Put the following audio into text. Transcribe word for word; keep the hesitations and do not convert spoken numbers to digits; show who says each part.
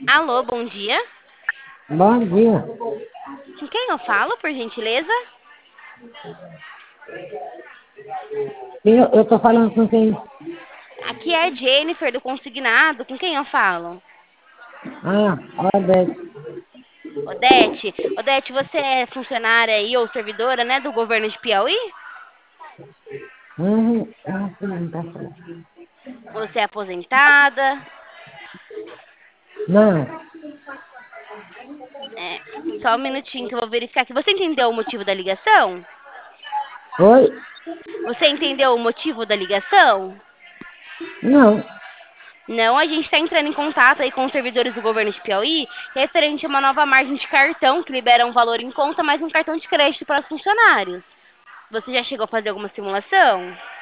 Speaker 1: Alô, bom dia.
Speaker 2: Bom dia.
Speaker 1: Com quem eu falo, por gentileza?
Speaker 2: Eu, eu tô falando com quem?
Speaker 1: Aqui é a Jennifer do Consignado. Com quem eu falo?
Speaker 2: Ah, Odete.
Speaker 1: Odete. Odete, você é funcionária aí ou servidora, né, do governo de Piauí?
Speaker 2: Uhum. Ah, sim, tá certo.
Speaker 1: Você é aposentada?
Speaker 2: Não.
Speaker 1: É, só um minutinho que eu vou verificar aqui. Você entendeu o motivo da ligação?
Speaker 2: Oi?
Speaker 1: Você entendeu o motivo da ligação?
Speaker 2: Não.
Speaker 1: Não, a gente está entrando em contato aí com os servidores do governo de Piauí, referente a uma nova margem de cartão que libera um valor em conta mais um cartão de crédito para os funcionários. Você já chegou a fazer alguma simulação?